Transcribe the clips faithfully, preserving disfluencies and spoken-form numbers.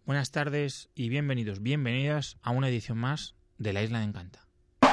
Buenas tardes y bienvenidos, bienvenidas a una edición más de La Isla de Encanta.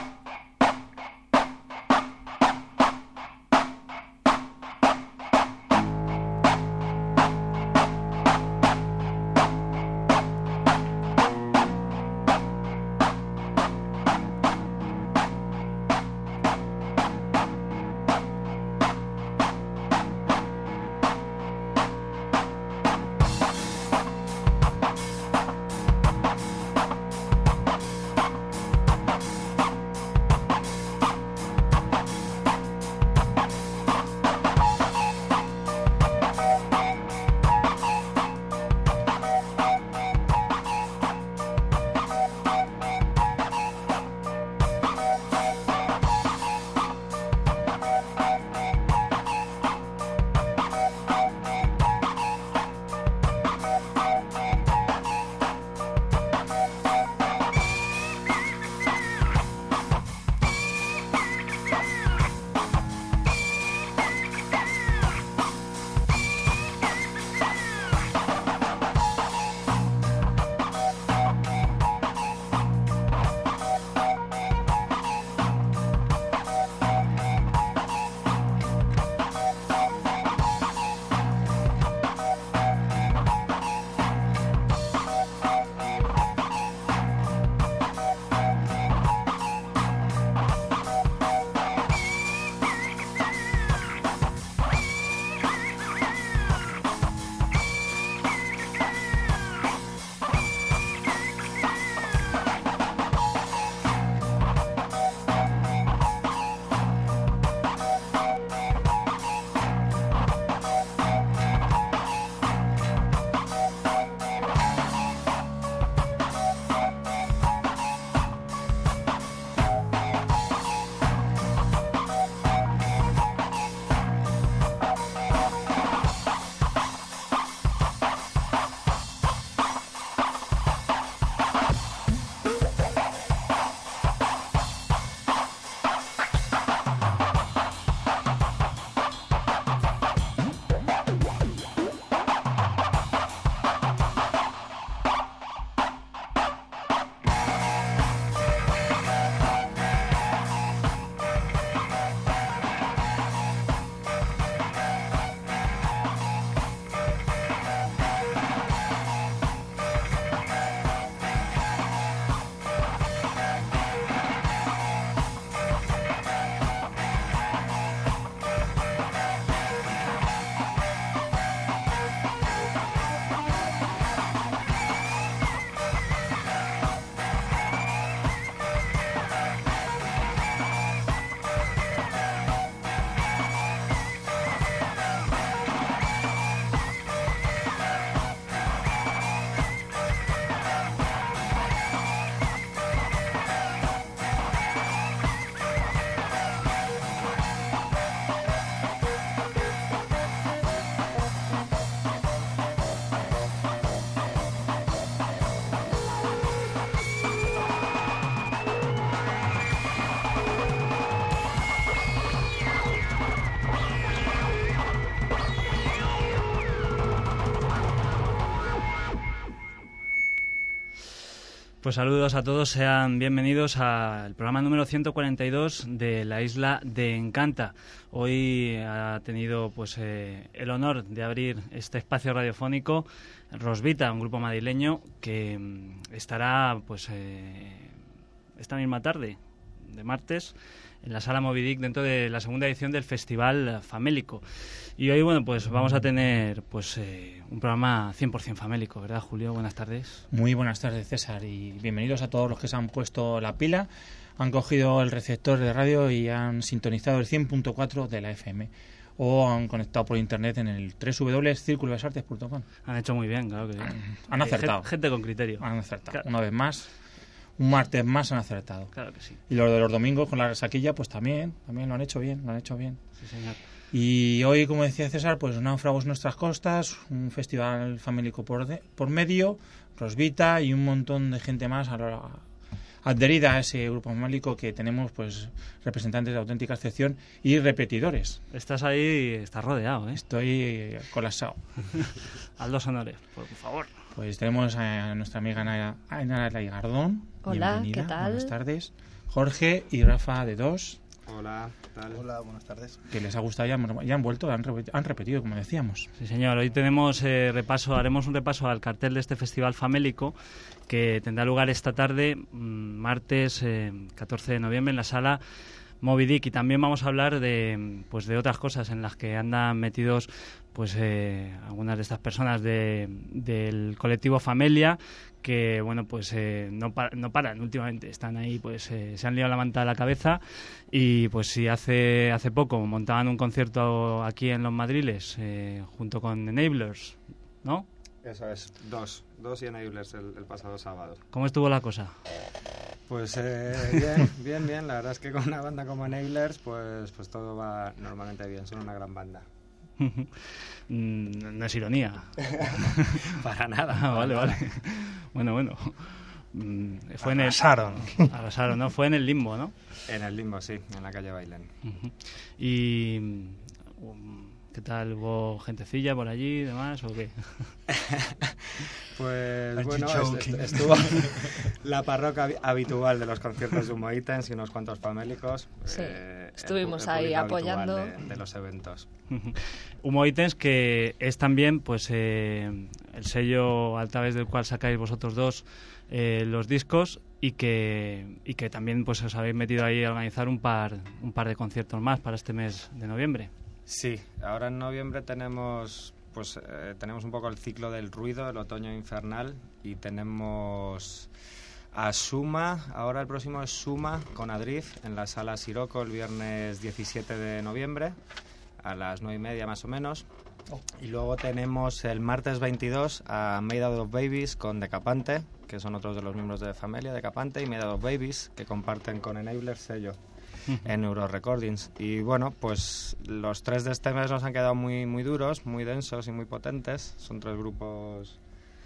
Pues saludos a todos, sean bienvenidos al programa número ciento cuarenta y dos de La Isla de Encanta. Hoy ha tenido pues eh, el honor de abrir este espacio radiofónico Rosvita, un grupo madrileño que mm, estará pues eh, esta misma tarde de martes en la Sala Moby Dick dentro de la segunda edición del Festival Famélico. Y hoy, bueno, pues vamos a tener pues eh, un programa cien por ciento famélico, ¿verdad, Julio? Buenas tardes. Muy buenas tardes, César, y bienvenidos a todos los que se han puesto la pila, han cogido el receptor de radio y han sintonizado el cien punto cuatro de la F M o han conectado por internet en el doble u doble u doble u punto círculo de las artes punto com. Han hecho muy bien, claro que sí. Han acertado. Gente, gente con criterio. Han acertado. Claro. Una vez más, un martes más han acertado. Claro que sí. Y los de los domingos con la resaquilla, pues también, también lo han hecho bien, lo han hecho bien. Sí, señor. Y hoy, como decía César, pues náufragos nuestras costas, un festival famélico por, de, por medio, Rosvita y un montón de gente más a la, adherida a ese grupo famélico que tenemos, pues representantes de auténtica excepción y repetidores. Estás ahí, estás rodeado, ¿eh? Estoy colapsado. Haz los honores, por favor. Pues tenemos a nuestra amiga Ainara Laigardón. Hola, Bienvenida. ¿qué tal? Buenas tardes. Jorge y Rafa de Dos. Hola, ¿qué tal? Hola, buenas tardes. Que les ha gustado, ya han, ya han vuelto, han, han repetido, como decíamos. Sí, señor. Hoy tenemos eh, repaso, haremos un repaso al cartel de este festival famélico que tendrá lugar esta tarde, martes eh, catorce de noviembre, en la sala Moby Dick, y también vamos a hablar de pues de otras cosas en las que andan metidos pues eh, algunas de estas personas de, del colectivo Famelia, que bueno pues eh, no, pa no paran últimamente, están ahí, pues eh, se han liado la manta a la cabeza, y pues si hace hace poco montaban un concierto aquí en Los Madriles eh, junto con Enablers, ¿no? Eso es, dos, dos y Enablers el, el pasado sábado. ¿Cómo estuvo la cosa? Pues eh, bien, bien, bien. La verdad es que con una banda como Enablers, pues, pues todo va normalmente bien. Son una gran banda. No es ironía. Para nada. Ah, vale, para vale. nada. Bueno, bueno. Fue en el... Arrasaron. Arrasaron, ¿no? Fue en el Limbo, ¿no? En el Limbo, sí, en la calle Bailén. Uh-huh. Y... Um, ¿qué tal? ¿Hubo gentecilla por allí y demás o qué? Pues bueno, est est estuvo la parroquia habitual de los conciertos de Humo Items y unos cuantos famélicos. Sí, eh, estuvimos el, el ahí apoyando. De, de los eventos. Humo Items, que es también pues eh, el sello a través del cual sacáis vosotros dos eh, los discos, y que, y que también pues os habéis metido ahí a organizar un par, un par de conciertos más para este mes de noviembre. Sí, ahora en noviembre tenemos pues eh, tenemos un poco el ciclo del ruido, el otoño infernal, y tenemos a Suma, ahora el próximo es Suma con Adrift en la sala Siroco el viernes diecisiete de noviembre a las nueve y media más o menos. Oh. Y luego tenemos el martes veintidós a Made Out of Babies con Decapante, que son otros de los miembros de Famelia, Decapante y Made Out of Babies, que comparten con Enabler sello en Euro Recordings. Y bueno, pues los tres de este mes nos han quedado muy muy duros, muy densos y muy potentes. Son tres grupos,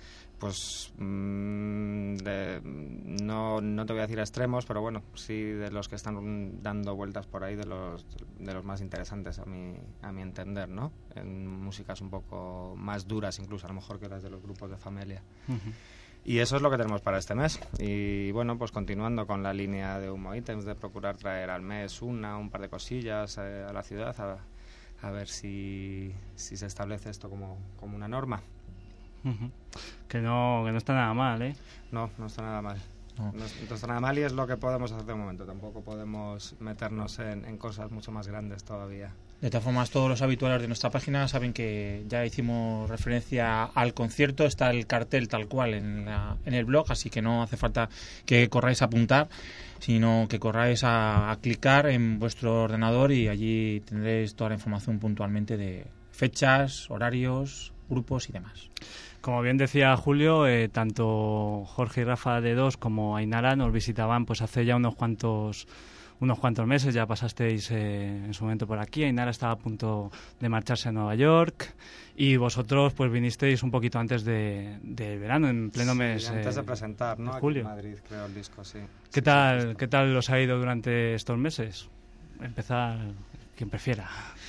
pues mmm, de, no, no te voy a decir extremos, pero bueno, sí de los que están dando vueltas por ahí, de los de los más interesantes a mi, a mi entender, ¿no? En músicas un poco más duras incluso, a lo mejor, que las de los grupos de Famelia. Uh-huh. Y eso es lo que tenemos para este mes. Y bueno, pues continuando con la línea de Humo Items, de procurar traer al mes una, un par de cosillas eh, a la ciudad, a, a ver si, si se establece esto como, como una norma. Uh-huh. Que no, que no está nada mal, ¿eh? No, no está nada mal. No. No, no está nada mal, y es lo que podemos hacer de momento. Tampoco podemos meternos en, en cosas mucho más grandes todavía. De todas formas, todos los habituales de nuestra página saben que ya hicimos referencia al concierto, está el cartel tal cual en, la, en el blog, así que no hace falta que corráis a apuntar, sino que corráis a, a clicar en vuestro ordenador, y allí tendréis toda la información puntualmente de fechas, horarios, grupos y demás. Como bien decía Julio, eh, tanto Jorge y Rafa de Dos como Ainara nos visitaban pues hace ya unos cuantos unos cuantos meses. Ya pasasteis eh, en su momento por aquí. Ainara estaba a punto de marcharse a Nueva York, y vosotros pues vinisteis un poquito antes de, de verano, en pleno sí, mes antes eh, de presentar, ¿no? de julio. Aquí en Madrid, creo, el disco, sí. ¿Qué sí, tal, sí, ¿qué tal os ha ido durante estos meses? Empezar quien prefiera.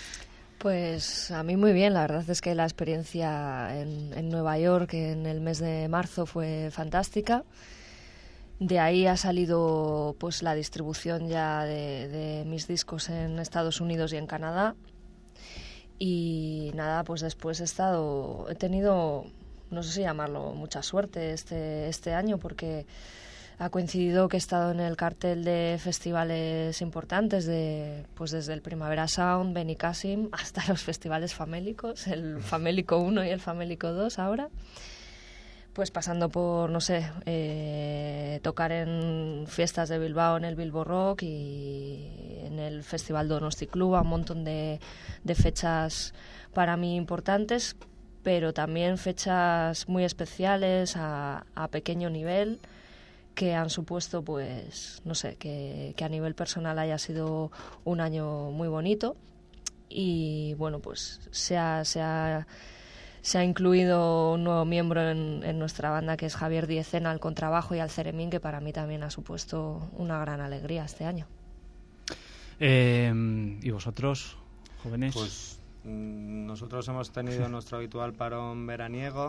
Pues a mí muy bien, la verdad es que la experiencia en, en Nueva York en el mes de marzo fue fantástica. De ahí ha salido pues la distribución ya de, de mis discos en Estados Unidos y en Canadá. Y nada, pues después he estado, he tenido, no sé si llamarlo, mucha suerte este, este año, porque ha coincidido que he estado en el cartel de festivales importantes, de pues desde el Primavera Sound, Benicàssim, hasta los festivales famélicos, el Famélico uno y el Famélico dos ahora. Pues pasando por, no sé, eh, tocar en fiestas de Bilbao, en el Bilbo Rock, y en el Festival Donosti Club, un montón de, de fechas para mí importantes, pero también fechas muy especiales a, a pequeño nivel, que han supuesto, pues, no sé, que, que a nivel personal haya sido un año muy bonito. Y bueno, pues se ha, se ha, se ha incluido un nuevo miembro en, en nuestra banda, que es Javier Diecena al contrabajo y al ceremín, que para mí también ha supuesto una gran alegría este año. Eh, ¿Y vosotros, jóvenes? Pues nosotros hemos tenido nuestro habitual parón veraniego,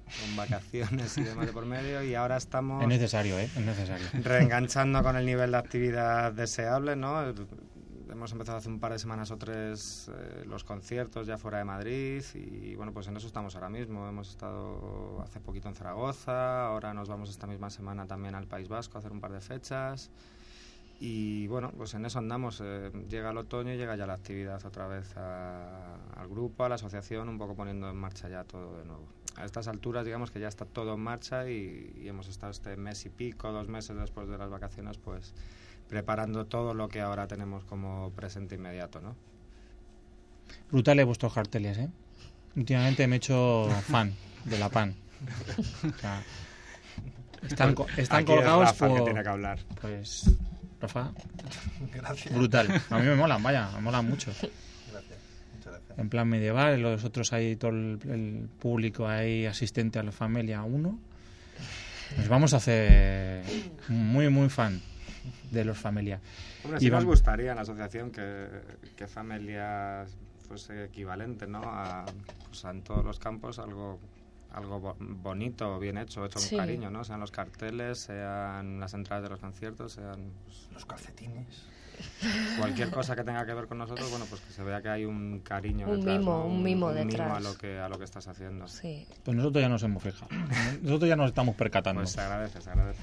con vacaciones y demás de por medio, y ahora estamos... Es necesario, ¿eh? Es necesario. Reenganchando con el nivel de actividad deseable, ¿no? Hemos empezado hace un par de semanas o tres eh, los conciertos ya fuera de Madrid y bueno, pues en eso estamos ahora mismo. Hemos estado hace poquito en Zaragoza, ahora nos vamos esta misma semana también al País Vasco a hacer un par de fechas y bueno, pues en eso andamos. Eh, llega el otoño y llega ya la actividad otra vez a, al grupo, a la asociación, un poco poniendo en marcha ya todo de nuevo. A estas alturas digamos que ya está todo en marcha y, y hemos estado este mes y pico, dos meses después de las vacaciones, pues preparando todo lo que ahora tenemos como presente inmediato, ¿no? Brutales vuestros carteles, ¿eh? Últimamente me he hecho fan de la P A N. O sea, están co- están Aquí es colgados Rafa por... que tiene que hablar. Pues, Rafa, Gracias. brutal. A mí me molan, vaya, me molan mucho. Gracias. Muchas gracias. En plan medieval, los otros hay todo el, el público ahí asistente a la familia uno. Nos vamos a hacer muy, muy fan de los familia. Hombre, sí Y nos vam- gustaría en la asociación que, que familia fuese equivalente, ¿no? A, pues, a en todos los campos algo algo bo- bonito, bien hecho, hecho Sí. con cariño, ¿no? Sean los carteles, sean las entradas de los conciertos, sean pues, Los calcetines. cualquier cosa que tenga que ver con nosotros, bueno, pues que se vea que hay un cariño Un detrás, mimo, ¿no? un mimo un detrás. mimo a lo que a lo que estás haciendo. Sí. Pues nosotros ya nos hemos fijado. Nosotros ya nos estamos percatando. Pues se agradece, se agradece.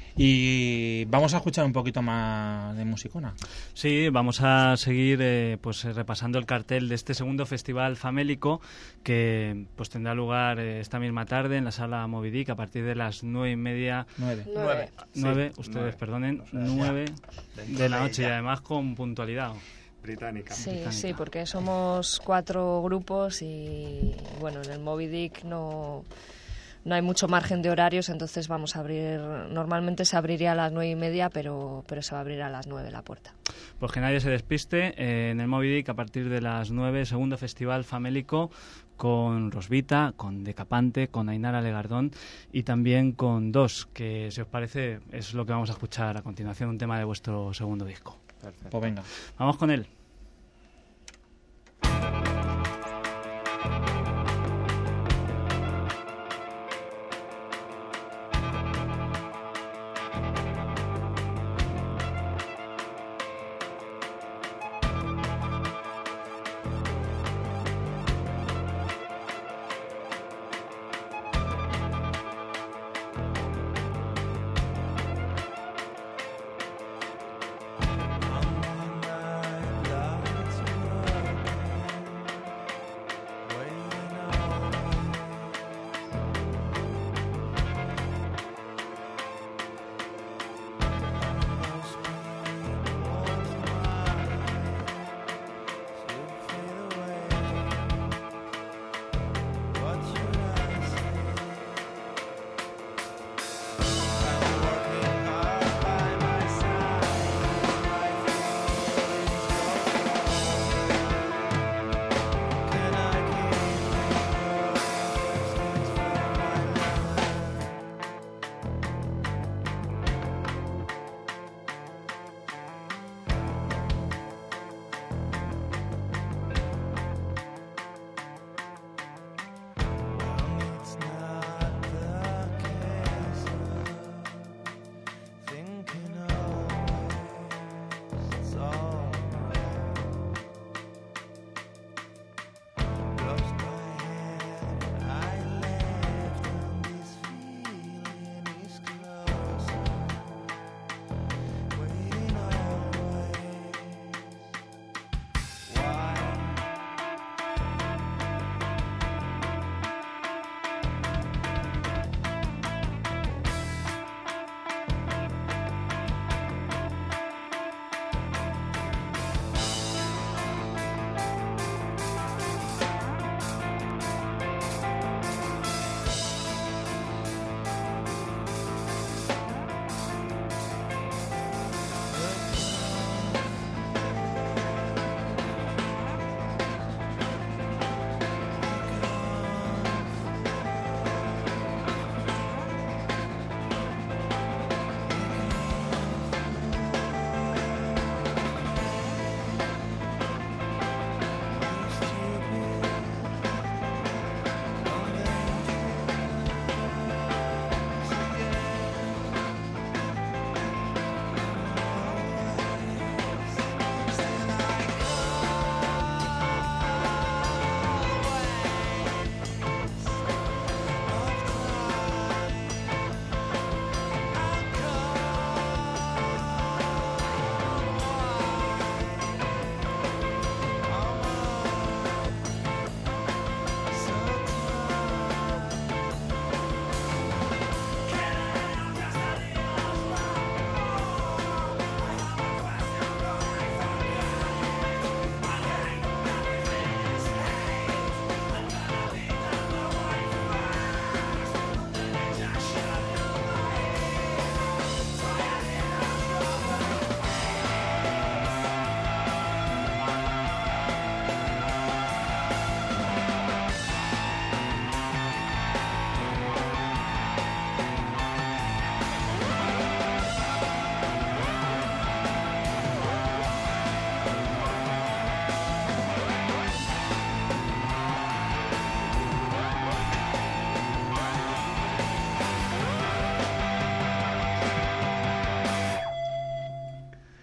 Y vamos a escuchar un poquito más de musicona. Sí, vamos a seguir eh, pues eh, repasando el cartel de este segundo festival famélico que pues tendrá lugar eh, esta misma tarde en la sala Moby Dick a partir de las nueve y media, Nueve. Nueve. nueve, Sí, ustedes nueve. perdonen, O sea, nueve Dentro de la noche y ya. además con puntualidad. Británica. Sí, británica. sí, porque somos cuatro grupos y bueno, en el Moby Dick no, no hay mucho margen de horarios, entonces vamos a abrir, normalmente se abriría a las nueve y media, pero, pero se va a abrir a las nueve la puerta. Pues que nadie se despiste, eh, en el Moby Dick a partir de las nueve, segundo festival famélico con Rosvita, con Decapante, con Ainara Legardón y también con Dos, que si os parece es lo que vamos a escuchar a continuación, un tema de vuestro segundo disco. Perfecto. Pues venga. Vamos con él. On one night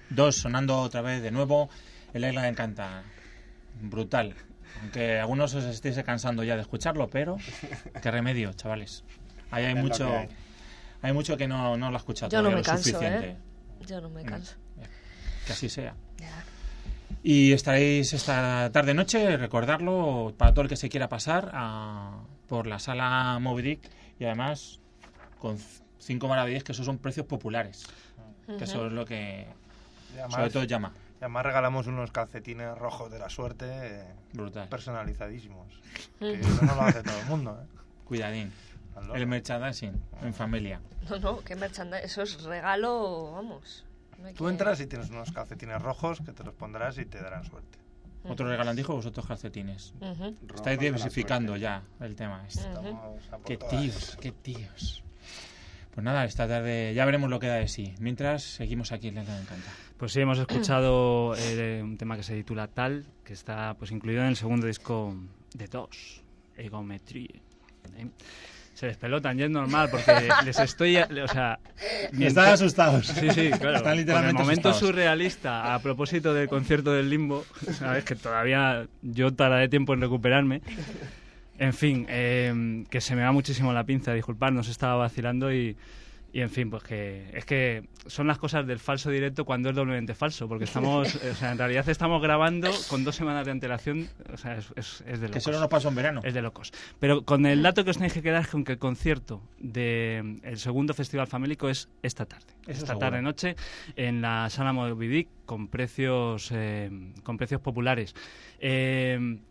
dos sonando otra vez de nuevo. El Isla de Encanta. Brutal. Aunque algunos os estéis cansando ya de escucharlo, pero qué remedio, chavales. Ahí hay Es lo mucho que hay. hay mucho que no, no lo ha escuchado Yo no todavía me lo canso, suficiente. ¿eh? Yo no me canso. Que así sea. Ya. Y estaréis esta tarde-noche, recordarlo, para todo el que se quiera pasar a, por la sala Moby Dick, y además con cinco maravillas, que esos son precios populares, que eso es lo que Y además, sobre todo llama. y además regalamos unos calcetines rojos de la suerte eh, Brutal. personalizadísimos. Que eso no lo hace todo el mundo, ¿eh? Cuidadín. Al loro. El merchandising en familia. No, no, qué merchandising. Eso es regalo, vamos. No hay Tú que- entras y tienes unos calcetines rojos que te los pondrás y te darán suerte. Otro regalandijo, vosotros calcetines. Ujú. Rojos Estáis de la diversificando suerte. ya el tema. este. Ujú. Estamos a por Qué todas. tíos, qué tíos. Pues nada, esta tarde ya veremos lo que da de sí. Mientras, seguimos aquí en La Isla de Encanta. Pues sí, hemos escuchado eh, un tema que se titula Tal, que está pues incluido en el segundo disco de Dos, Egometrie. ¿eh? Se despelotan, y es normal, porque les estoy... O sea... Están asustados. Sí, sí, claro. Están Con el literalmente momento asustados. surrealista, a propósito del concierto del Limbo, sabes que todavía yo tardaré tiempo en recuperarme. En fin, eh, que se me va muchísimo la pinza, disculpad, nos estaba vacilando y, y en fin, pues que es que son las cosas del falso directo cuando es doblemente falso, porque estamos, o sea, en realidad estamos grabando con dos semanas de antelación, o sea, es, es, es de locos. Que solo nos pasó en verano. Es de locos. Pero con el dato que os tenéis que quedar es con que el concierto del segundo Festival Famélico es esta tarde. Eso esta seguro. tarde-noche en la Sala Moby Dick con precios, eh, con precios populares. Eh,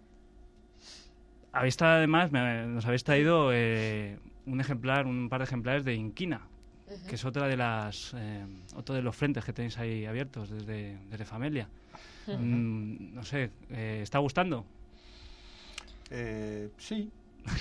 habéis traído, además, me- nos habéis traído eh, un ejemplar, un par de ejemplares de Inquina, que es otra de las, eh, otro de los frentes que tenéis ahí abiertos desde, desde Familia. Mm, no sé, eh, ¿está gustando? Eh, sí.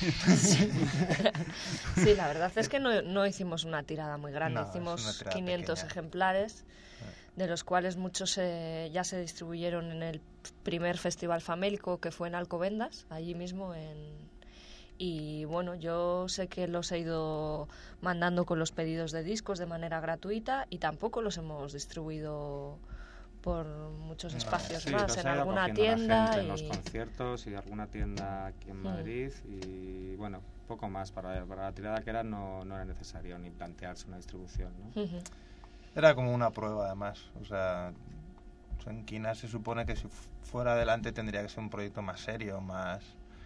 Sí, la verdad es que no, no hicimos una tirada muy grande, No, es una hicimos tirada quinientos pequeña. ejemplares, de los cuales muchos eh, ya se distribuyeron en el primer festival famélico que fue en Alcobendas, allí mismo en... Y bueno, yo sé que los he ido mandando con los pedidos de discos de manera gratuita y tampoco los hemos distribuido por muchos espacios Sí, más, los en ha ido alguna cogiendo la tienda gente en los y... conciertos y alguna tienda aquí en Mm. Madrid y bueno, poco más. Para, para la tirada que era no, no era necesario ni plantearse una distribución, ¿no? Ujú. Era como una prueba, además. O sea, en Quina se supone que si fu- fuera adelante tendría que ser un proyecto más serio, más,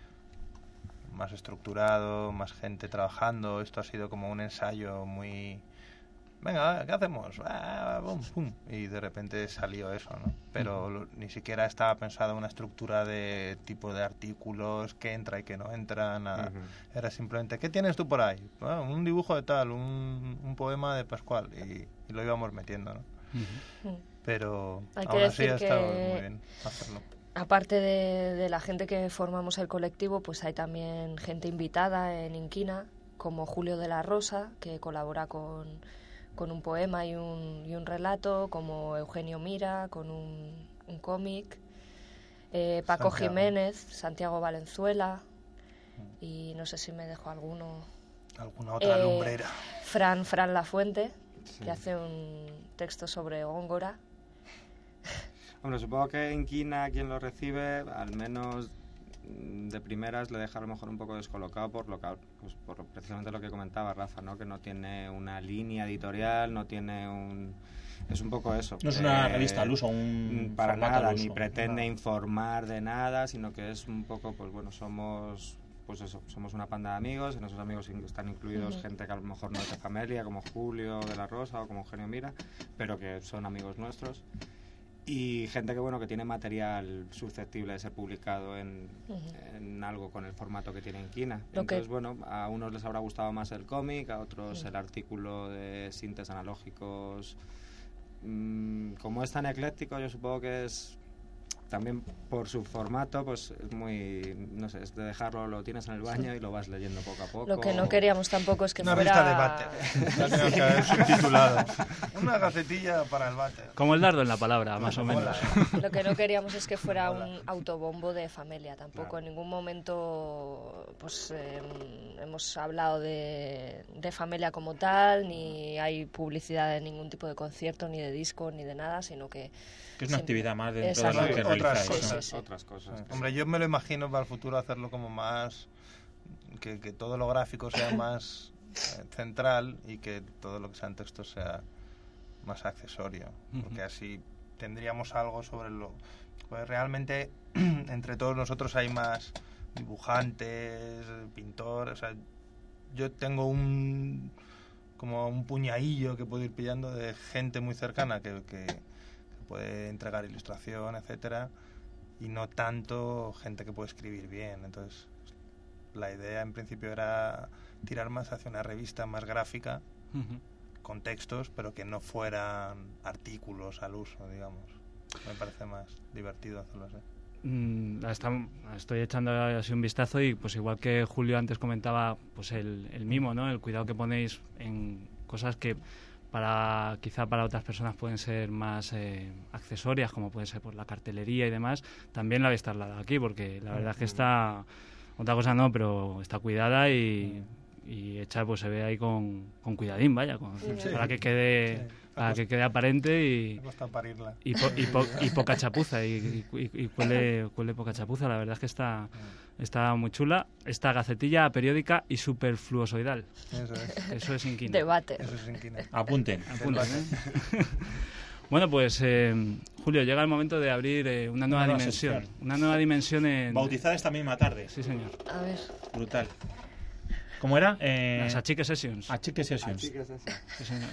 más estructurado, más gente trabajando. Esto ha sido como un ensayo muy... Venga, ¿qué hacemos? Ah, bum, pum. Y de repente salió eso, ¿no? Pero lo- ni siquiera estaba pensada una estructura de tipo de artículos, que entra y que no entra, nada. Ujú. Era simplemente, ¿qué tienes tú por ahí? "Ah, un dibujo de tal, un, un poema de Pascual. Y, y lo íbamos metiendo, ¿no? Mm. Pero Hay que aún así decir ha estado que- muy bien hacerlo. Aparte de, de la gente que formamos el colectivo, pues hay también gente invitada en Inquina, como Julio de la Rosa, que colabora con, con un poema y un, y un relato, como Eugenio Mira, con un, un cómic, eh, Paco Santiago. Jiménez, Santiago Valenzuela, y no sé si me dejo alguno, Alguna otra eh, lumbrera. Fran, Fran Lafuente, Sí. que hace un texto sobre Góngora. Bueno, supongo que en Quina quien lo recibe, al menos mm, de primeras, le deja a lo mejor un poco descolocado por lo que, pues, por precisamente lo que comentaba Rafa, ¿no? Que no tiene una línea editorial, no tiene un... Es un poco eso. No es una eh, revista al uso, un para formato nada, al ni uso. pretende No. informar de nada, sino que es un poco, pues bueno, somos... Pues eso, somos una panda de amigos, en esos amigos in- están incluidos Ujú. gente que a lo mejor no es de familia, como Julio de la Rosa o como Eugenio Mira, pero que son amigos nuestros. Y gente que bueno que tiene material susceptible de ser publicado en, Ujú. en algo con el formato que tiene en Quina. Lo que- Entonces, bueno, a unos les habrá gustado más el cómic, a otros Ujú. el artículo de sintes analógicos. Mm, como es tan ecléctico, yo supongo que es también por su formato, pues es muy, no sé, es de dejarlo, lo tienes en el baño y lo vas leyendo poco a poco. Lo que no queríamos tampoco es que Una fuera... revista de váter. La tenemos que haber subtitulado. Una gacetilla para el váter. Como el dardo en la palabra, más o menos. Lo que no queríamos es que fuera un autobombo de familia, tampoco. En ningún momento pues eh, hemos hablado de, de familia como tal, ni hay publicidad de ningún tipo de concierto, ni de disco, ni de nada, sino que... Que es una siempre... actividad más dentro Exacto. de lo que Otras realizáis. cosas, ¿no? sí, sí. Otras cosas. Sí. Hombre, yo me lo imagino para el futuro hacerlo como más... Que, que todo lo gráfico sea más eh, central y que todo lo que sea en texto sea más accesorio. Porque así tendríamos algo sobre lo... Pues realmente entre todos nosotros hay más dibujantes, pintores... O sea, yo tengo un... como un puñadillo que puedo ir pillando de gente muy cercana que... que puede entregar ilustración, etcétera, y no tanto gente que puede escribir bien. Entonces, la idea en principio era tirar más hacia una revista más gráfica, uh-huh. con textos, pero que no fueran artículos al uso, digamos. Me parece más divertido hacerlo así. Mm, está, estoy echando así un vistazo y pues igual que Julio antes comentaba, pues el, el mimo, ¿no? El cuidado que ponéis en cosas que para quizá para otras personas pueden ser más eh, accesorias, como puede ser por la cartelería y demás, también la habéis trasladado aquí, porque la verdad es que está, otra cosa no, pero está cuidada y, y hecha, pues se ve ahí con, con cuidadín, vaya, con, sí. para que quede sí. para que quede aparente y y, po, y, po, y poca chapuza y, y, y cuele, cuele poca chapuza. La verdad es que está está muy chula. Esta gacetilla periódica y superfluosoidal. Eso es. Eso es inquina. Debate. Eso es inquina. Apunten. Apunten, ¿eh? Bueno, pues eh, Julio, llega el momento de abrir eh, una nueva, nueva dimensión. sección. Una nueva dimensión en... Bautizada esta misma tarde. Sí, señor. A ver. Brutal. ¿Cómo era? Eh... Las Achique Sessions. Achique Sessions. Achique Sessions. Sí, señor.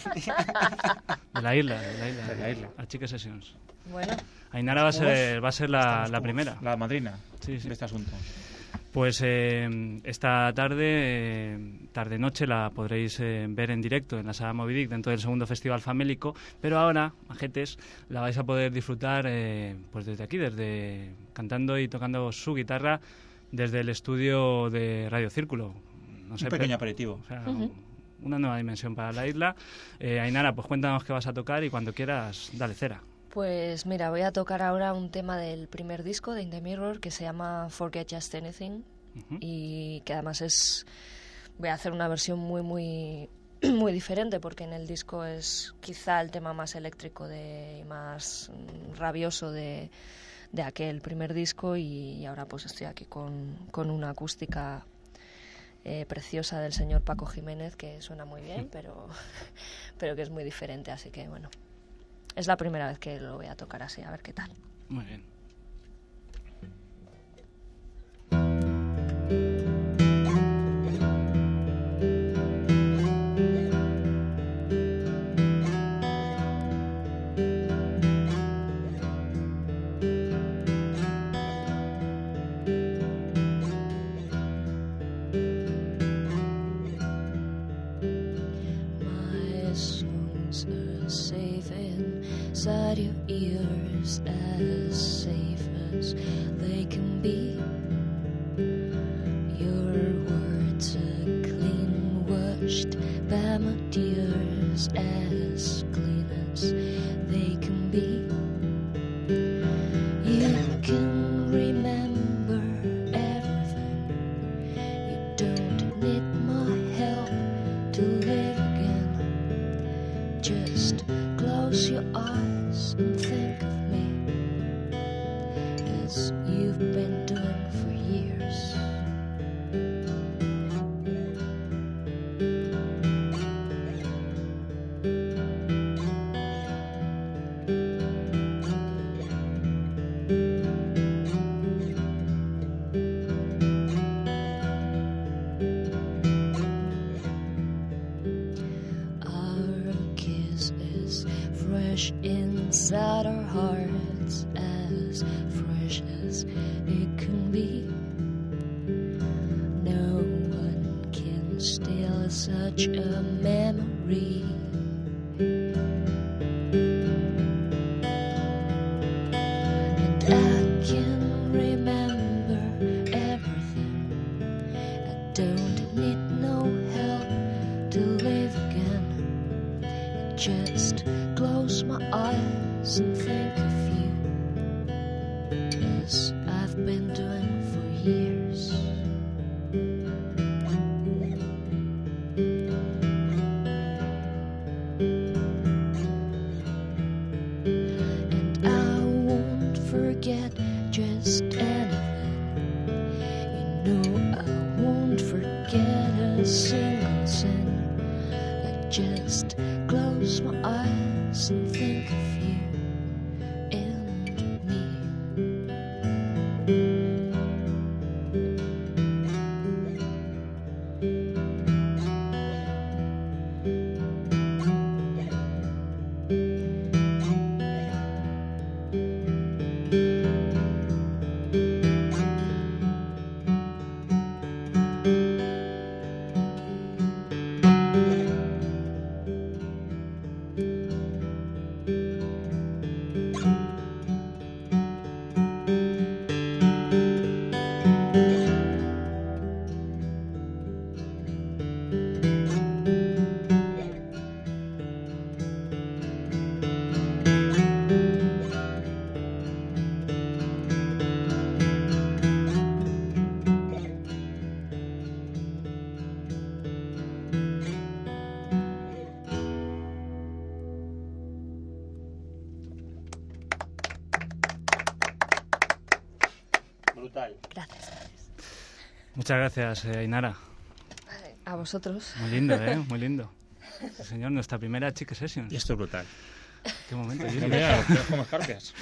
De la isla, de la isla. De la isla. Achique Sessions. Bueno. Ainara va a ser, va a ser la, la Estamos primera. La madrina sí, sí. de este asunto. Pues eh, esta tarde, eh, tarde-noche, la podréis eh, ver en directo en la Sala Moby Dick dentro del segundo Festival Famélico, pero ahora, majetes, la vais a poder disfrutar eh, pues desde aquí, desde cantando y tocando su guitarra desde el estudio de Radio Círculo. No sé, Un pequeño pero, aperitivo. O sea, uh-huh. Una nueva dimensión para la isla. Eh, Ainara, pues cuéntanos qué vas a tocar y cuando quieras, dale cera. Pues mira, voy a tocar ahora un tema del primer disco de In The Mirror que se llama Forget Just Anything uh-huh. y que además es... Voy a hacer una versión muy, muy, muy diferente porque en el disco es quizá el tema más eléctrico de, y más rabioso de, de aquel primer disco y ahora pues estoy aquí con, con una acústica eh, preciosa del señor Paco Jiménez que suena muy bien, pero, pero que es muy diferente, así que bueno... Es la primera vez que lo voy a tocar así, a ver qué tal. Muy bien. Inside your ears, as safe as they can be. Your words are clean washed by my tears, as clean as they can be. You can remember everything. You don't need my help to live again. Just close your eyes and think of me as you've been doing for years. Our kiss is fresh inside our hearts, as fresh as it can be. No one can steal such a memory. And just close my eyes and think of you, as I've been doing for years. And I won't forget just anything. You know I won't forget a single sin. I just close my eyes and think of you and me. Brutal. Gracias, gracias. Muchas gracias, eh, Ainara. A vosotros. Muy lindo, ¿eh? Muy lindo. Sí, señor, nuestra primera Chique Sessions. Y esto es brutal. Qué momento, No, Julio. mira, los tenemos como escarpias.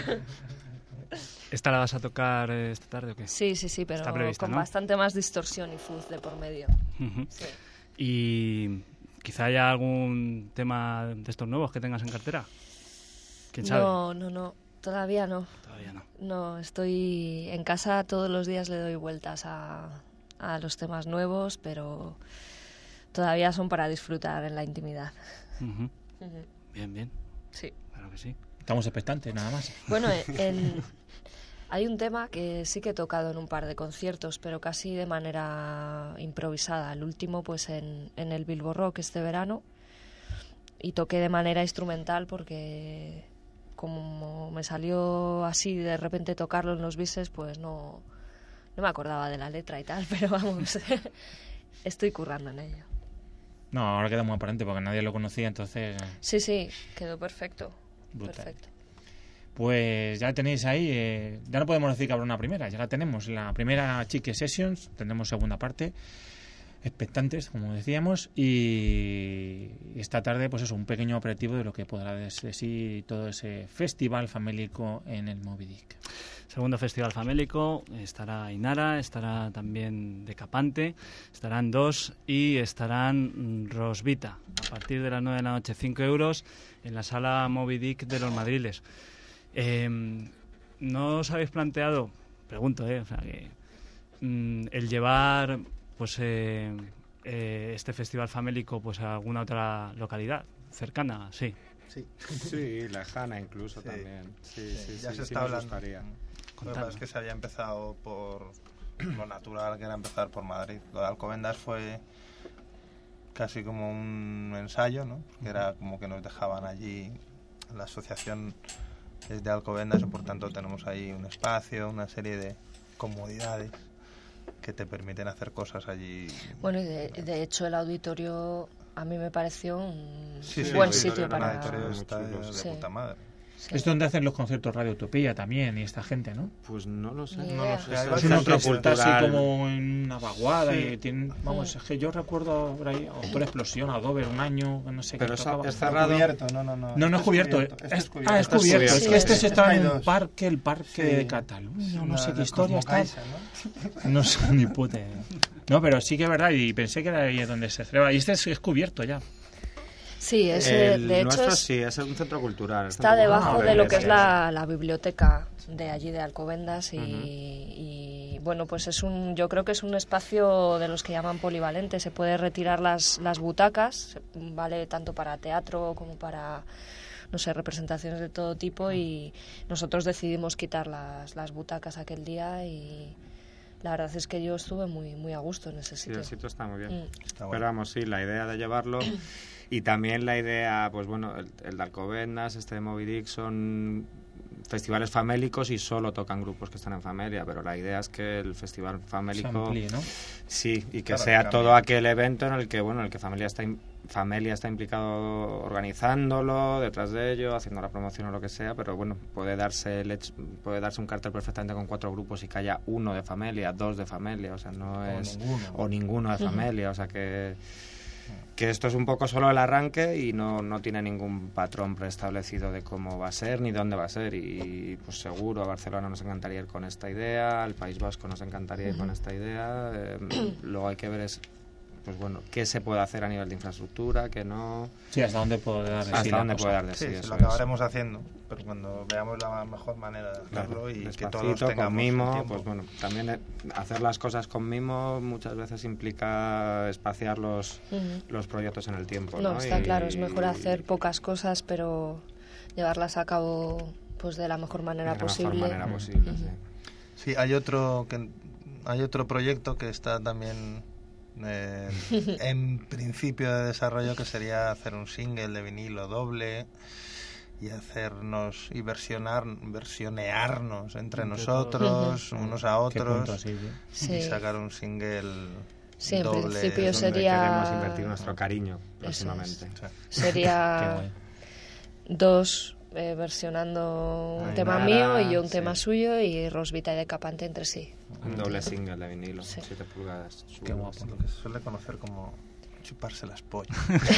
¿Esta la vas a tocar eh, esta tarde o qué? Sí, sí, sí, pero Está prevista, con ¿no? bastante más distorsión y fuzz de por medio. Ujú. Sí. Y quizá haya algún tema de estos nuevos que tengas en cartera. ¿Quién sabe? No, no, no, todavía no. Todavía no. No, estoy en casa todos los días, le doy vueltas a, a los temas nuevos, pero todavía son para disfrutar en la intimidad. Ujú. Ujú. Bien, bien. Sí. Claro que sí. Estamos expectantes, nada más. Bueno, en- hay un tema que sí que he tocado en un par de conciertos, pero casi de manera improvisada. El último, pues en, en el Bilbo Rock este verano, y toqué de manera instrumental porque como me salió así de repente tocarlo en los bises, pues no, no me acordaba de la letra y tal, pero vamos, estoy currando en ello. No, ahora queda muy aparente porque nadie lo conocía, entonces... Sí, sí, quedó perfecto. Brutal. Perfecto. Pues ya tenéis ahí, eh, ya no podemos decir que habrá una primera, ya la tenemos. La primera Chique Sessions, tendremos segunda parte, expectantes, como decíamos, y esta tarde, pues eso, un pequeño aperitivo de lo que podrá de sí todo ese festival famélico en el Moby Dick. Segundo Festival Famélico, estará Ainara, estará también Decapante, estarán Dos y estarán mm, Rosvita, a partir de las nueve de la noche, cinco euros, en la sala Moby Dick de los Madriles. Eh, ¿No os habéis planteado, pregunto, eh, o sea, que, mm, el llevar pues eh, eh, este Festival Famélico pues a alguna otra localidad cercana? Sí. Sí. Sí, lejana incluso Sí. también. Sí, sí, ya sí, se sí está nos hablando. gustaría. Lo que Contadme. pasa es que se había empezado por lo natural, que era empezar por Madrid. Lo de Alcobendas fue casi como un ensayo, ¿no? Porque era como que nos dejaban allí. La asociación es de Alcobendas y por tanto tenemos ahí un espacio, una serie de comodidades que te permiten hacer cosas allí. Bueno, y de, de hecho el auditorio a mí me pareció un Sí, sí, buen el sitio auditorio- para... el auditorio Muy está de, chulo, de sí. puta madre. Sí. Es donde hacen los conciertos Radio Utopía también y esta gente, ¿no? Pues no lo sé. Ni No idea. lo sé. Es Hay el Es varios uno centro que está así cultural. como en una vaguada Sí. y tiene, vamos, es que yo recuerdo por ahí Autor Explosión, Adobe, un año, no sé Pero qué esa- tocaba. es cerrado. Cubierto, no, no, no. No, no es Este cubierto. este es- es cubierto. ah, es Este es cubierto. cubierto. Es que este Sí, se es está que en hay el dos. parque, el parque Sí. de Cataluña, no Una- sé qué la historia está. Cosmocaixa, ¿no? No sé ni puta idea. No, pero sí que es verdad y pensé que era ahí donde se celebra. Y este es, es cubierto ya. Sí, ese, El de hecho nuestro es- sí, es un centro cultural. está centro debajo cultural de lo que es iglesia. la, la biblioteca de allí de Alcobendas y, Ujú. y, bueno, pues es un, yo creo que es un espacio de los que llaman polivalente. Se puede retirar las, las butacas, se- vale tanto para teatro como para, no sé, representaciones de todo tipo, y nosotros decidimos quitar las, las butacas aquel día y la verdad es que yo estuve muy, muy a gusto en ese Sí, sitio. el sitio está muy bien. Mm. Está Pero bueno. vamos, sí, la idea de llevarlo Y también la idea, pues bueno, el, el de Alcobendas, este de Moby Dick, son festivales famélicos y solo tocan grupos que están en Famelia, pero la idea es que el festival famélico se amplíe, ¿no? Sí, y que Claro, sea que todo aquel evento en el que, bueno, el que Famelia está Famelia está implicado organizándolo, detrás de ello, haciendo la promoción o lo que sea, pero bueno, puede darse el hecho, puede darse un cartel perfectamente con cuatro grupos y que haya uno de Famelia, dos de Famelia, o sea, no O es ninguno. o ninguno de Famelia, o sea que que esto es un poco solo el arranque y no, no tiene ningún patrón preestablecido de cómo va a ser ni dónde va a ser, y pues seguro a Barcelona nos encantaría ir con esta idea, al País Vasco nos encantaría ir con esta idea, eh, luego hay que ver es pues bueno, qué se puede hacer a nivel de infraestructura, qué no, Sí, hasta dónde puede dar de hasta sí la dónde cosa. puede dar de Sí, sí, sí, eso lo es. acabaremos haciendo, pero cuando veamos la mejor manera de hacerlo, Claro, y que despacito, todos tengamos con mimo, tiempo. pues bueno, también eh, hacer las cosas con mimo muchas veces implica espaciar los, Ujú. los proyectos en el tiempo, No, ¿no? está Y- claro, es mejor hacer pocas cosas, pero llevarlas a cabo pues de la mejor manera de la posible. mejor manera posible, Ujú. sí. Sí, hay otro que hay otro proyecto que está también eh, en principio de desarrollo, que sería hacer un single de vinilo doble y hacernos y versionar versionearnos entre, Entre nosotros, todos. unos a Qué punto otros, así, tío. Sí. y sacar un single Sí, en doble. principio Es donde sería- queremos invertir nuestro cariño Eso próximamente. Sí. Qué Sería guay. dos eh, versionando un Ainara, tema mío y yo un sí. tema suyo, y Rosvita y Decapante entre sí. Un doble single de vinilo, Sí. siete pulgadas. Qué chulo. guapo. Lo que se suele conocer como chuparse las pollas.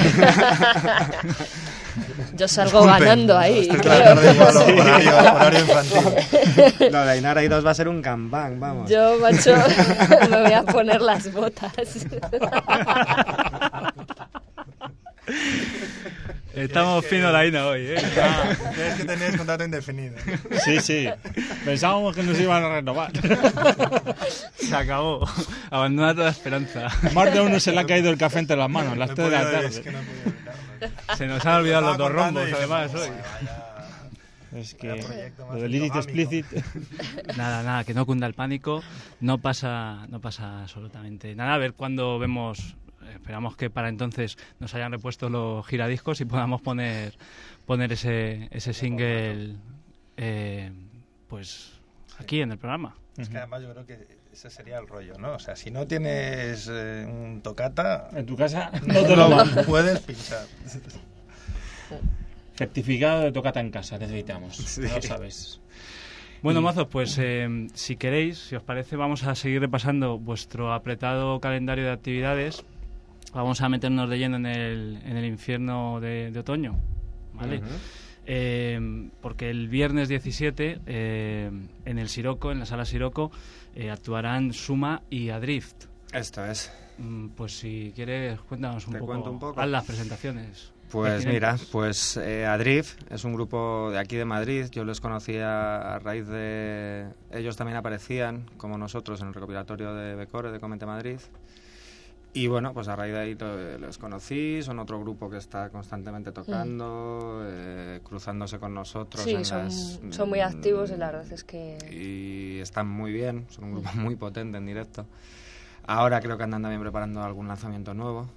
Yo salgo ganando ahí. Esta es creo. la tarde igual, horario, horario infantil. Lo de Ainara y dos va a ser un gangbang, vamos. Yo, macho, me voy a poner las botas. Estamos fino la Ina hoy, ¿eh? Es que tenéis contrato indefinido. Sí, sí. Pensábamos que nos iban a renovar. Se acabó. Abandona toda esperanza. Más de uno se le ha caído el café entre las manos, a las No he tres de la podido- tarde. es que no he podido evitarlo. Se nos han olvidado los dos Estaba contando rombos, y dije, además, "Joder, hoy. vaya". Es que Vaya proyecto más lo del ilícito endogámico. explícito. Nada, nada, que no cunda el pánico. No pasa, no pasa absolutamente nada. A ver cuándo vemos. Esperamos que para entonces nos hayan repuesto los giradiscos y podamos poner poner ese, ese single eh, pues aquí en el programa. Es que además yo creo que ese sería el rollo, ¿no? O sea, si no tienes eh, un tocata, En tu casa no no te lo van. puedes pinchar. Certificado de tocata en casa necesitamos. Sí. Ya lo sabes. Bueno, Y- mozos, pues eh, si queréis, si os parece, vamos a seguir repasando vuestro apretado calendario de actividades. Vamos a meternos de lleno en el, en el infierno de, de otoño, ¿vale? Ujú. Eh, porque el viernes diecisiete eh, en el Siroco, en la sala Siroco, eh, actuarán Suma y Adrift. Esto es. Mm, Pues si quieres, cuéntanos un Te poco. cuento un poco. Haz las presentaciones. Pues mira, pertinentes. pues eh, Adrift es un grupo de aquí de Madrid. Yo les conocía a raíz de... Ellos también aparecían, como nosotros, en el recopilatorio de Becore, de Comente Madrid. Y bueno, pues a raíz de ahí lo- les conocí. Son otro grupo que está constantemente tocando, eh, cruzándose con nosotros. Sí, en son, las- son muy activos y la verdad es que... y están muy bien, son un grupo muy potente en directo. Ahora creo que andan también preparando algún lanzamiento nuevo.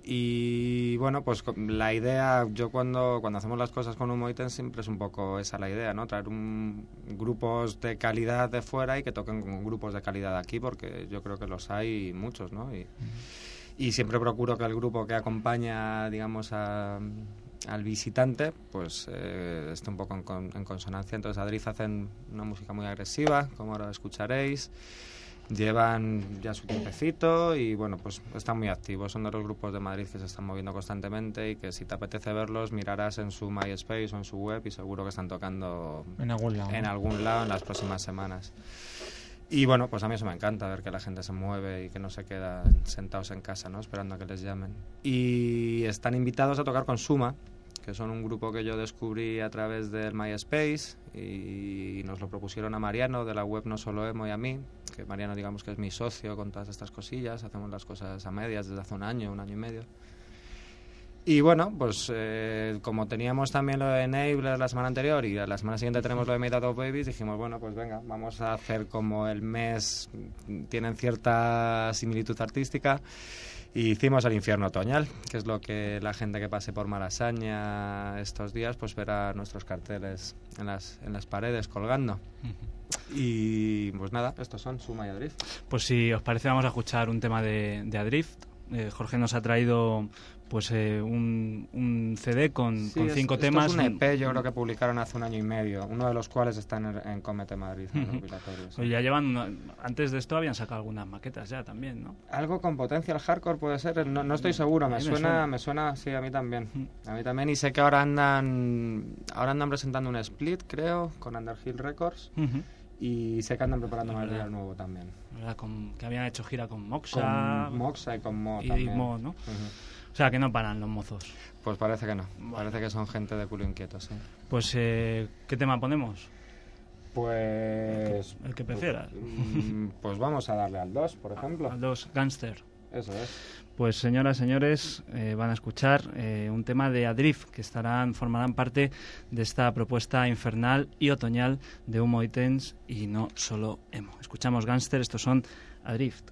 Y bueno, pues co- la idea, yo cuando, cuando hacemos las cosas con Humo Ítem siempre es un poco esa la idea, ¿no? Traer un, grupos de calidad de fuera y que toquen con grupos de calidad aquí, porque yo creo que los hay muchos, ¿no? Y, y siempre procuro que el grupo que acompaña, digamos, a, al visitante, pues eh, esté un poco en, con- en consonancia. Entonces, Adrift hacen una música muy agresiva, como ahora escucharéis. Llevan ya su tiempecito y bueno, pues están muy activos. Son de los grupos de Madrid que se están moviendo constantemente y que si te apetece verlos, mirarás en su MySpace o en su web y seguro que están tocando En algún lado. en algún lado en las próximas semanas. Y bueno, pues a mí eso me encanta, ver que la gente se mueve y que no se queda sentados en casa, ¿no? Esperando a que les llamen. Y están invitados a tocar con Suma, que son un grupo que yo descubrí a través del MySpace y nos lo propusieron a Mariano de la web No Solo Emo y a mí, que Mariano digamos que es mi socio con todas estas cosillas, hacemos las cosas a medias desde hace un año, un año y medio. Y bueno, pues eh, como teníamos también lo de Enabler la semana anterior y a la semana siguiente tenemos lo de Made Out of Babies, dijimos, bueno, pues venga, vamos a hacer como el mes, tienen cierta similitud artística Y hicimos el infierno otoñal, que es lo que la gente que pase por Malasaña estos días pues verá nuestros carteles en las, en las paredes colgando. Uh-huh. Y pues nada, estos son Suma y Adrift. Pues si os parece vamos a escuchar un tema de, de Adrift. Eh, Jorge nos ha traído pues eh, un, un C D con, sí, con cinco es, temas. Esto es un E P, yo creo que publicaron hace un año y medio, uno de los cuales está en, en Comete Madrid. Uh-huh. En sí. Pues ya llevan, antes de esto habían sacado algunas maquetas ya también, ¿no? Algo con Potential Hardcore puede ser, no, no estoy seguro, me suena, me suena, me suena, sí, a mí también. Uh-huh. A mí también, y sé que ahora andan, ahora andan presentando un split, creo, con Underhill Records. Uh-huh. Y sé que andan preparando material nuevo también. Con, que habían hecho gira con Moxa. Con Moxa y con Mo y también. Mo, ¿no? Uh-huh. O sea, que no paran los mozos. Pues parece que no. Bueno. Parece que son gente de culo inquieto, sí. Pues, eh, ¿qué tema ponemos? Pues... El que, el que prefieras. Pues, pues vamos a darle al dos, por ejemplo. Al dos, Gangster. Eso es. Pues señoras, señores, eh, van a escuchar eh, un tema de Adrift que estarán, formarán parte de esta propuesta infernal y otoñal de Humo y Tens y no solo emo. Escuchamos Gangster, estos son Adrift.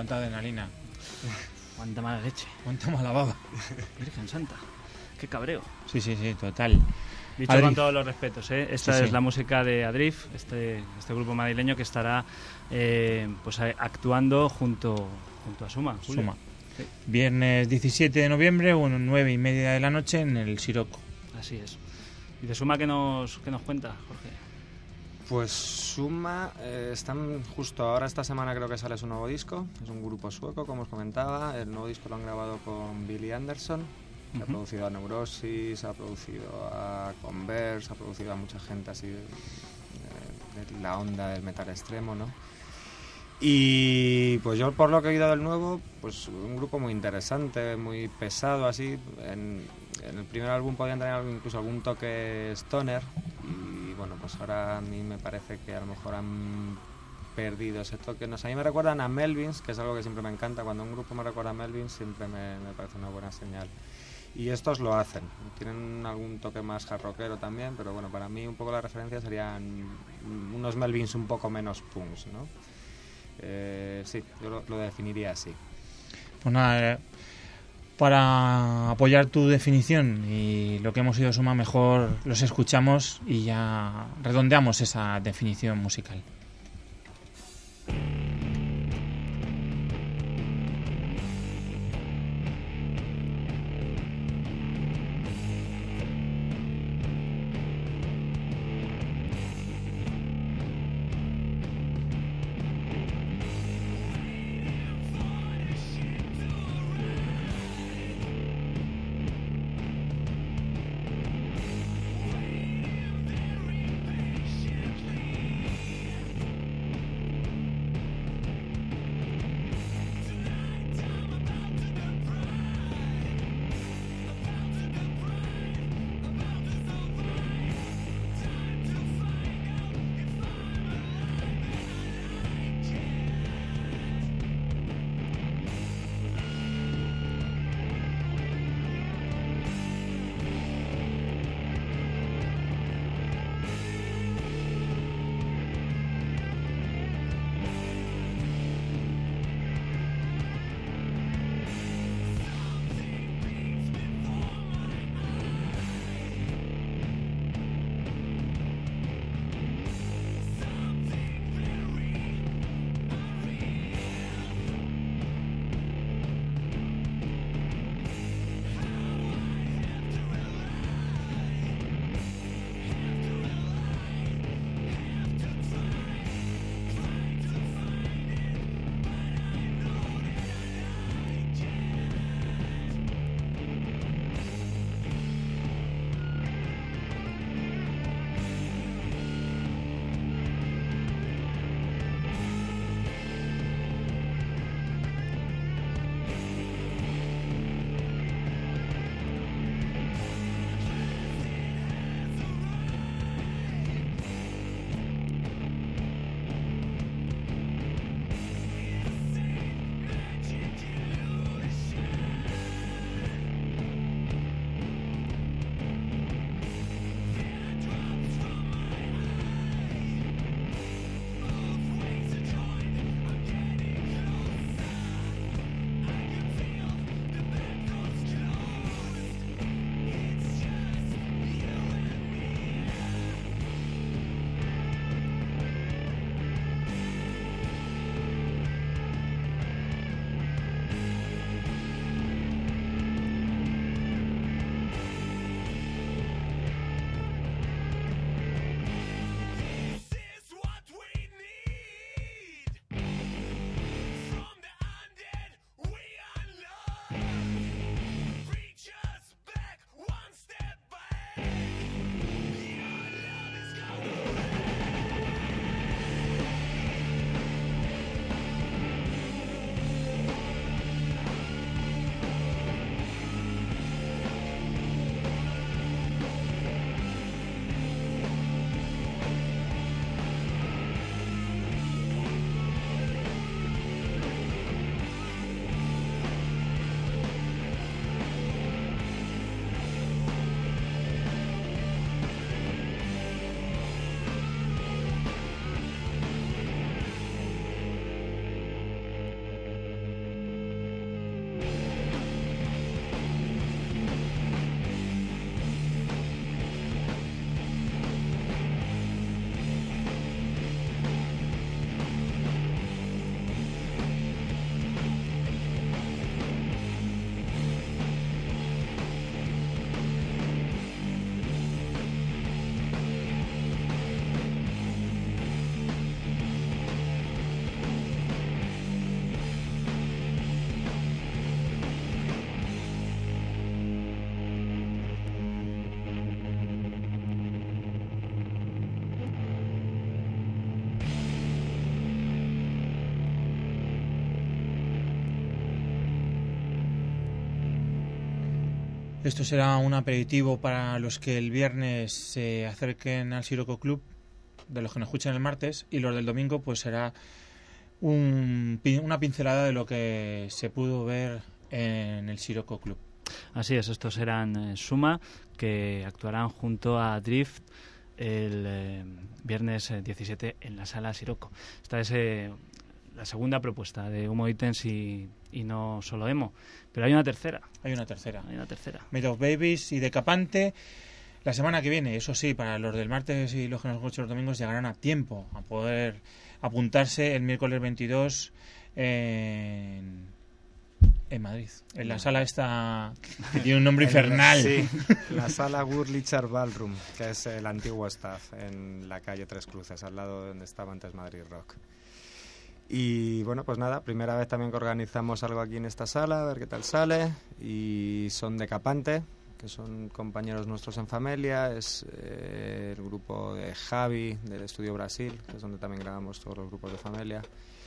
cuánta adrenalina. Cuánta mala leche. Cuánta mala baba. Virgen Santa. Qué cabreo. Sí, sí, sí, total. Dicho Adrif. con todos los respetos, ¿eh? Esta Sí, es sí. la música de Adrif, este, este grupo madrileño que estará eh, pues a- actuando junto, junto a Suma. Julio. Suma. Sí. Viernes diecisiete de noviembre, bueno, nueve y media de la noche en el Siroco. Así es. ¿Y de Suma qué nos, qué nos cuenta, Jorge? Pues Suma, eh, están justo ahora, esta semana creo que sale su nuevo disco. Es un grupo sueco, como os comentaba. El nuevo disco lo han grabado con Billy Anderson, que ha Ujú. producido a Neurosis, ha producido a Converse, ha producido a mucha gente así de, de- de la onda del metal extremo, ¿no? Y pues yo, por lo que he oído del nuevo, pues un grupo muy interesante, muy pesado, así. En, en el primer álbum podían tener algo- incluso algún toque stoner. Y bueno, pues ahora a mí me parece que a lo mejor han perdido ese toque. No sé, a mí me recuerdan a Melvins, que es algo que siempre me encanta. Cuando un grupo me recuerda a Melvins, siempre me, me parece una buena señal. Y estos lo hacen. Tienen algún toque más hard rockero también, pero bueno, para mí un poco la referencia serían unos Melvins un poco menos punks, ¿no? Eh, sí, yo lo, lo definiría así. Pues nada, eh, para apoyar tu definición y lo que hemos ido Suma, mejor los escuchamos y ya redondeamos esa definición musical. Esto será un aperitivo para los que el viernes se acerquen al Siroco Club, de los que nos escuchen el martes, y los del domingo pues será un, una pincelada de lo que se pudo ver en el Siroco Club. Así es, estos serán eh, Suma, que actuarán junto a Drift el eh, viernes eh, diecisiete en la Sala Siroco. Esta es eh, la segunda propuesta de Humo Items y, y no solo emo, pero hay una tercera. Hay una tercera. Hay una tercera. Made of Babies y Decapante. La semana que viene, eso sí, para los del martes y los que nos escuchan los domingos llegarán a tiempo a poder apuntarse el miércoles veintidós en, en Madrid, en la sala esta que tiene un nombre infernal. Sí, la sala Wurlitzer Ballroom, que es el antiguo staff en la calle Tres Cruces, al lado de donde estaba antes Madrid Rock. Y bueno, pues nada, primera vez también que organizamos algo aquí en esta sala, a ver qué tal sale. Y son Decapante, que son compañeros nuestros en Familia, es eh, el grupo de Javi del Estudio Brasil, que es donde también grabamos todos los grupos de Familia.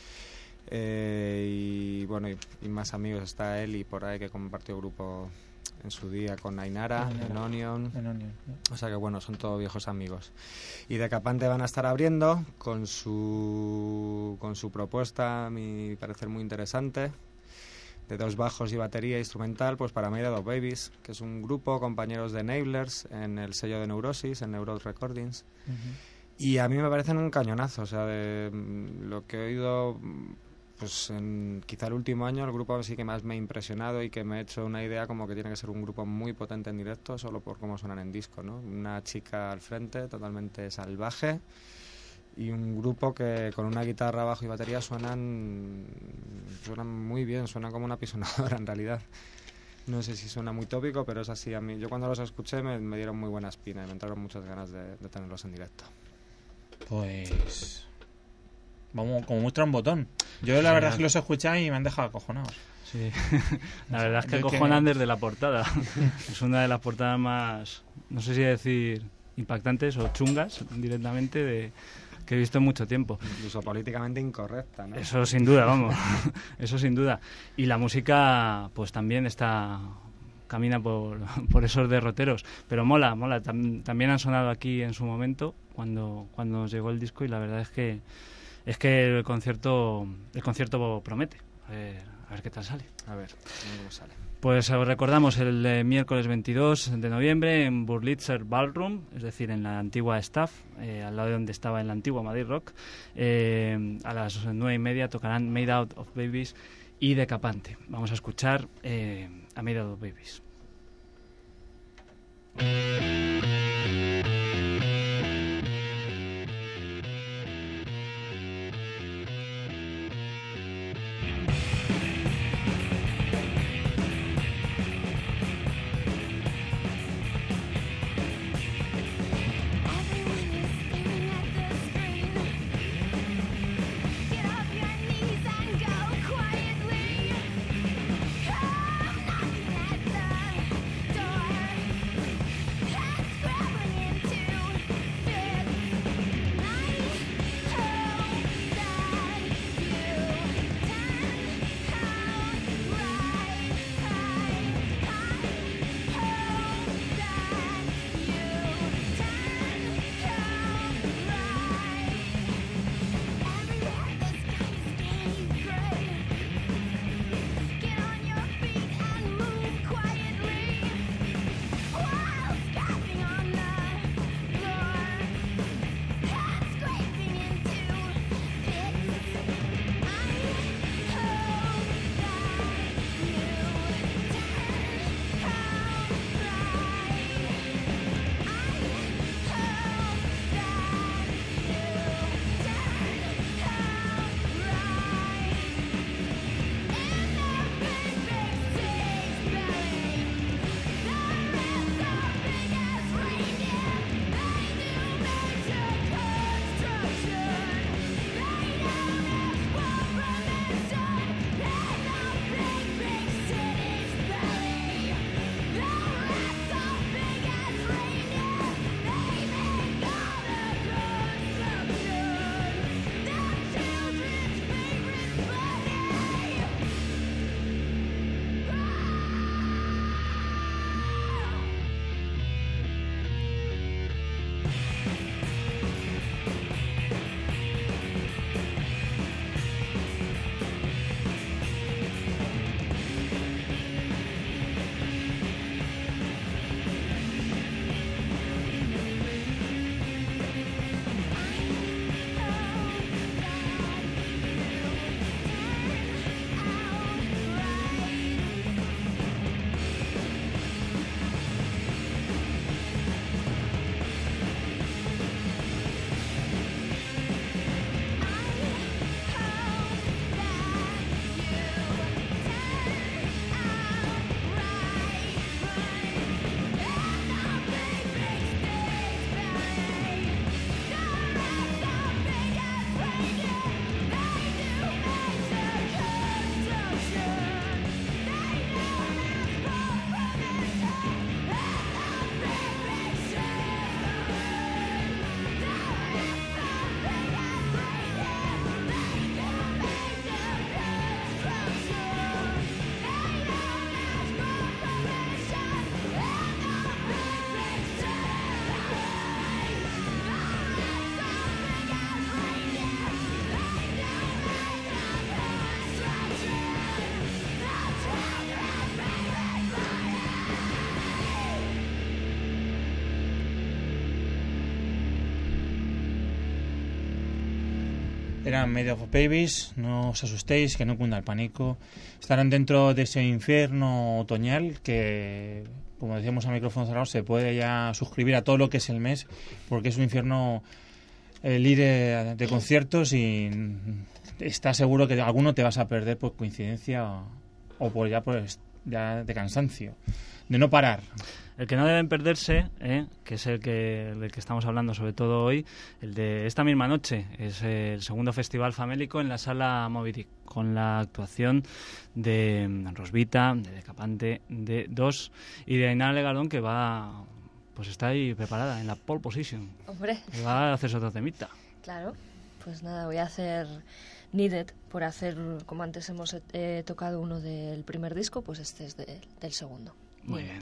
Eh, y bueno, y, y más amigos, está Eli por ahí, que compartió grupo en su día con Ainara, en Onion. En Onion, ¿no? O sea que bueno, son todos viejos amigos. Y Decapante van a estar abriendo con su, con su propuesta, a mi parecer muy interesante, de dos bajos y batería instrumental, pues para Made of Babies, que es un grupo, compañeros de Enablers en el sello de Neurosis, en Neuros Recordings. Uh-huh. Y a mí me parecen un cañonazo, o sea, de lo que he oído, pues en quizá el último año, el grupo sí que más me ha impresionado y que me ha hecho una idea como que tiene que ser un grupo muy potente en directo, solo por cómo suenan en disco, ¿no? Una chica al frente, totalmente salvaje, y un grupo que con una guitarra, bajo y batería suenan suenan muy bien, suenan como una pisonadora en realidad. No sé si suena muy tópico, pero es así. A mí, yo cuando los escuché me, me dieron muy buena espina y me entraron muchas ganas de, de tenerlos en directo. Pues vamos, como muestra un botón. Yo la verdad es que los he escuchado y me han dejado acojonados. Sí, la verdad es que acojonan desde la portada. Es una de las portadas más, no sé si decir impactantes o chungas directamente de que he visto en mucho tiempo. Incluso políticamente incorrecta, ¿no? Eso sin duda, vamos. Eso sin duda. Y la música, pues también está camina por, por esos derroteros. Pero mola, mola. Tam, también han sonado aquí en su momento, cuando, cuando nos llegó el disco, y la verdad es que es que el concierto el concierto promete. A ver, a ver qué tal sale. A ver, cómo sale. Pues os recordamos el eh, miércoles veintidós de noviembre en Wurlitzer Ballroom, es decir, en la antigua Staff, eh, al lado de donde estaba en la antigua Madrid Rock. Eh, a las nueve y media tocarán Made Out of Babies y Decapante. Vamos a escuchar eh, a Made Out of Babies. Yeah. eran Made of Babies, no os asustéis, que no cunda el pánico. Estarán dentro de ese infierno otoñal que, como decíamos a micrófono cerrado, se puede ya suscribir a todo lo que es el mes, porque es un infierno el ir de, de conciertos y está seguro que alguno te vas a perder por coincidencia o, o por ya, pues, ya de cansancio, de no parar. El que no deben perderse, ¿eh? que es el que, del que estamos hablando sobre todo hoy, el de esta misma noche, es el segundo festival famélico en la sala Moby Dick, con la actuación de Rosvita, de Decapante, de Dos y de Ainara Legardón, que va, pues está ahí preparada en la pole position. Hombre. Y va a hacerse otro temita. Claro, pues nada, voy a hacer Needed, por hacer, como antes hemos eh, tocado uno del primer disco, pues este es de, del segundo. Muy bien.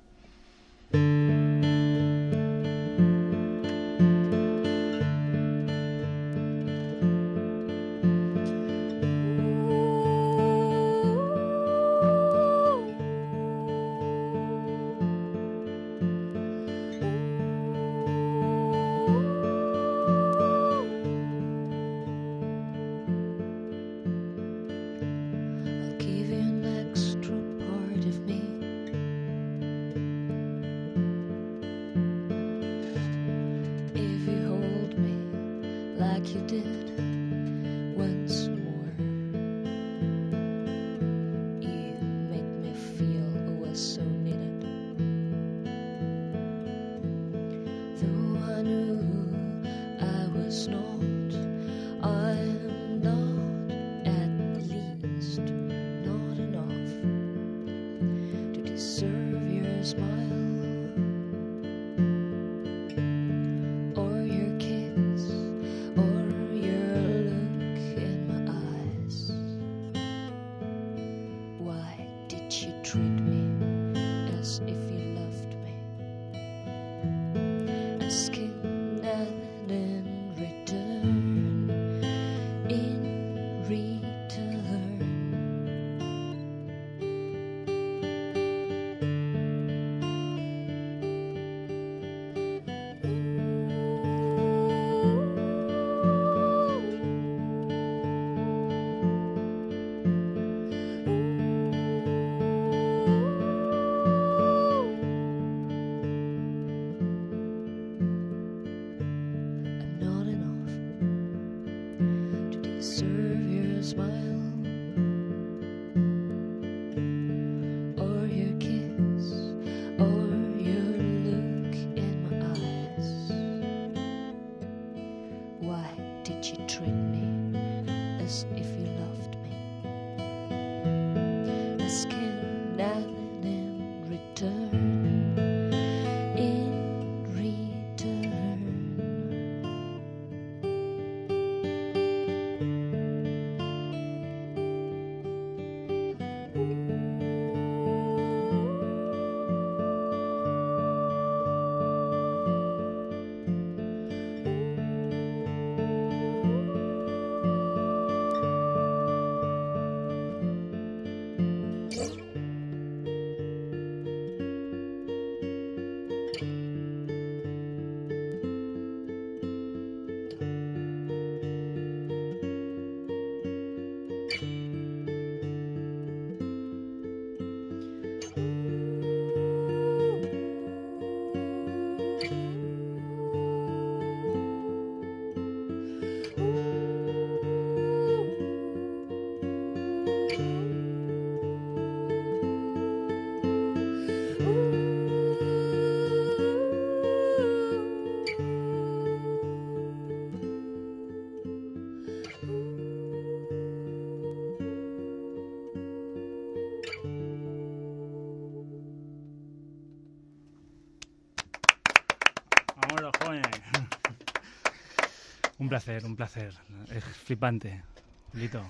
Un placer, un placer. Es flipante. Lito.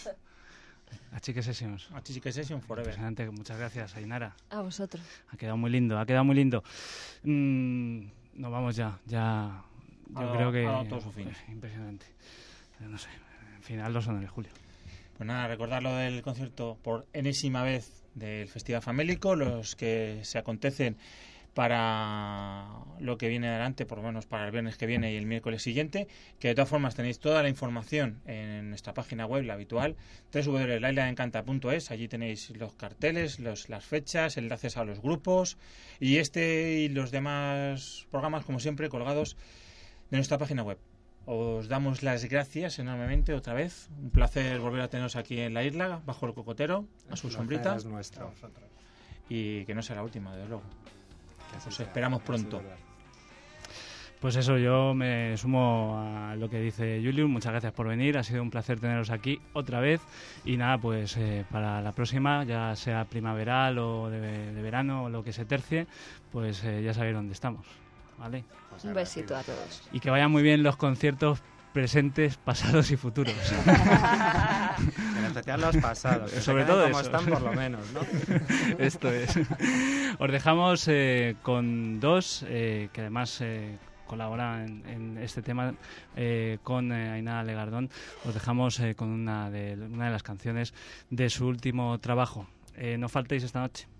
A Chique Sessions. A Chique Sessions forever. Impresionante. Muchas gracias, Ainara. A vosotros. Ha quedado muy lindo, ha quedado muy lindo. Mm, nos vamos ya, ya. Yo a, creo que... a todo su fin. Impresionante. No sé, en fin, Aldo Sonores, Julio. Pues nada, recordar lo del concierto por enésima vez del Festival Famélico, los que se acontecen para lo que viene adelante, por lo menos para el viernes que viene y el miércoles siguiente, que de todas formas tenéis toda la información en nuestra página web, la habitual, doble u doble u doble u punto la isla de encanta punto es. Allí tenéis los carteles, los, las fechas, enlaces a los grupos y este y los demás programas, como siempre, colgados de nuestra página web. Os damos las gracias enormemente otra vez. Un placer volver a teneros aquí en la isla, bajo el cocotero, a su sombrita. Es nuestro. Y que no sea la última, desde luego. Os esperamos pronto. Pues eso, yo me sumo a lo que dice Julius. Muchas gracias por venir. Ha sido un placer teneros aquí otra vez. Y nada, pues eh, para la próxima, ya sea primaveral o de, de verano o lo que se tercie, pues eh, ya sabéis dónde estamos. ¿Vale? Un besito a todos. Y que vayan muy bien los conciertos presentes, pasados y futuros. En especial los pasados. Que Sobre se todo como eso. están, por lo menos, ¿no? Esto es. Os dejamos eh, con dos eh, que además eh, colaboran en, en este tema eh, con eh, Ainhoa Legardón. Os dejamos eh, con una de, una de las canciones de su último trabajo. Eh, no faltéis esta noche.